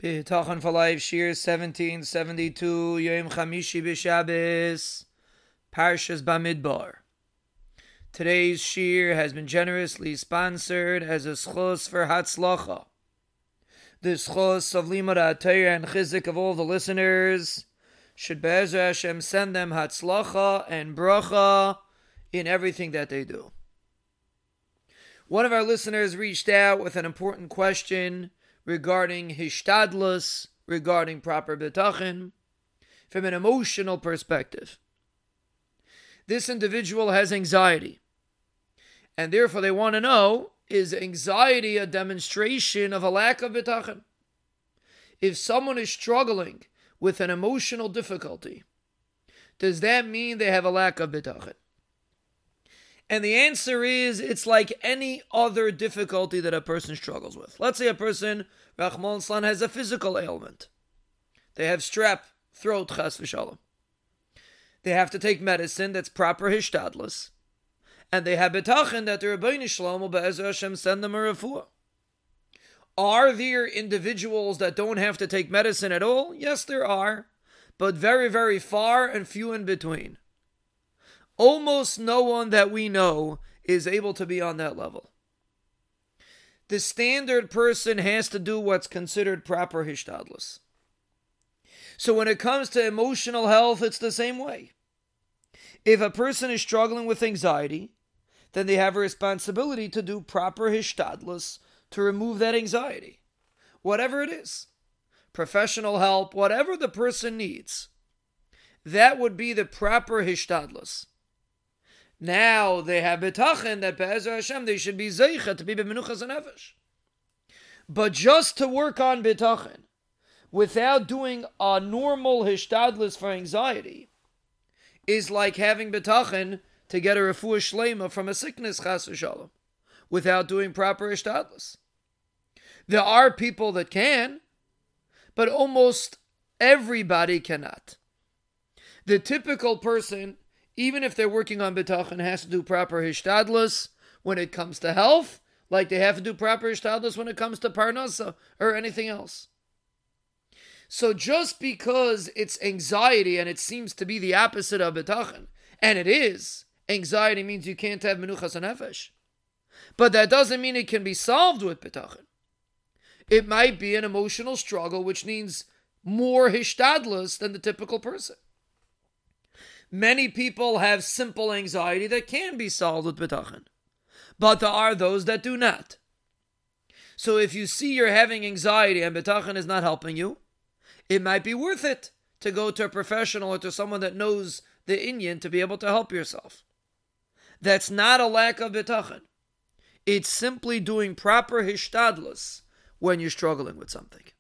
Bitachon for Life, Shir 1772, Yom Chamishi B'Shabbos, Parshas Bamidbar. Today's Shir has been generously sponsored as a schos for Hatzlacha. The schos of Limud HaTorah and Chizik of all the listeners should Be'ezra Hashem send them Hatzlacha and Bracha in everything that they do. One of our listeners reached out with an important question regarding hishtadlus, regarding proper bitachon, from an emotional perspective. This individual has anxiety, and therefore they want to know, is anxiety a demonstration of a lack of bitachon? If someone is struggling with an emotional difficulty, does that mean they have a lack of bitachon? And the answer is, it's like any other difficulty that a person struggles with. Let's say a person, Rahman Slan, has a physical ailment. They have strep throat, chas v'shalom. They have to take medicine that's proper hishtadlus. And they have bitachon that the Rebbeinu Shalom will Be'ezra Hashem send them a refuah. Are there individuals that don't have to take medicine at all? Yes, there are. But very, very far and few in between. Almost no one that we know is able to be on that level. The standard person has to do what's considered proper hishtadlus. So when it comes to emotional health, it's the same way. If a person is struggling with anxiety, then they have a responsibility to do proper hishtadlus to remove that anxiety. Whatever it is. Professional help, whatever the person needs. That would be the proper hishtadlus. Now they have bitachon that Be'ezra Hashem they should be zeicha to be b'menuchas hanefesh. But just to work on bitachon without doing a normal hishtadlus for anxiety is like having bitachon to get a refuah shlema from a sickness chas v'shalom without doing proper hishtadlus. There are people that can, but almost everybody cannot. The typical person, even if they're working on bitachon, has to do proper hishtadlus when it comes to health, like they have to do proper hishtadlus when it comes to parnasa or anything else. So just because it's anxiety and it seems to be the opposite of bitachon, and it is, anxiety means you can't have menuchas hanefesh, but that doesn't mean it can be solved with bitachon. It might be an emotional struggle which needs more hishtadlus than the typical person. Many people have simple anxiety that can be solved with bitachon, but there are those that do not. So if you see you're having anxiety and bitachon is not helping you, it might be worth it to go to a professional or to someone that knows the inyan to be able to help yourself. That's not a lack of bitachon. It's simply doing proper hishtadlus when you're struggling with something.